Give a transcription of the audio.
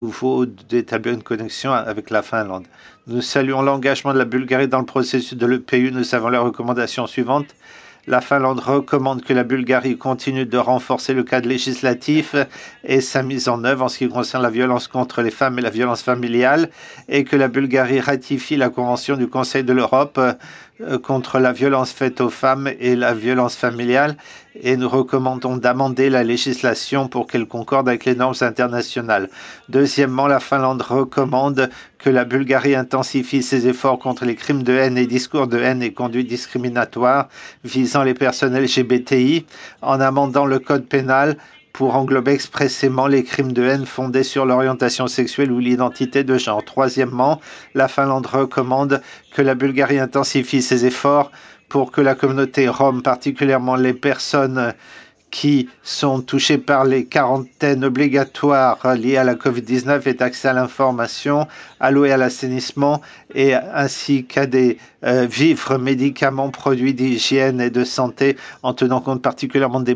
Nouveau d'établir une connexion avec la Finlande. Nous saluons l'engagement de la Bulgarie dans le processus de l'EPU. Nous savons les recommandations suivantes. La Finlande recommande que la Bulgarie continue de renforcer le cadre législatif et sa mise en œuvre en ce qui concerne la violence contre les femmes et la violence familiale, et que la Bulgarie ratifie la Convention du Conseil de l'Europe contre la violence faite aux femmes et la violence familiale, et nous recommandons d'amender la législation pour qu'elle concorde avec les normes internationales. Deuxièmement, la Finlande recommande que la Bulgarie intensifie ses efforts contre les crimes de haine et discours de haine et conduites discriminatoires visant les personnes LGBTI en amendant le code pénal pour englober expressément les crimes de haine fondés sur l'orientation sexuelle ou l'identité de genre. Troisièmement, la Finlande recommande que la Bulgarie intensifie ses efforts pour que la communauté rome, particulièrement les personnes qui sont touchés par les quarantaines obligatoires liées à la COVID-19 aient accès à l'information, à l'eau et à l'assainissement, et ainsi qu'à des vivres, médicaments, produits d'hygiène et de santé, en tenant compte particulièrement des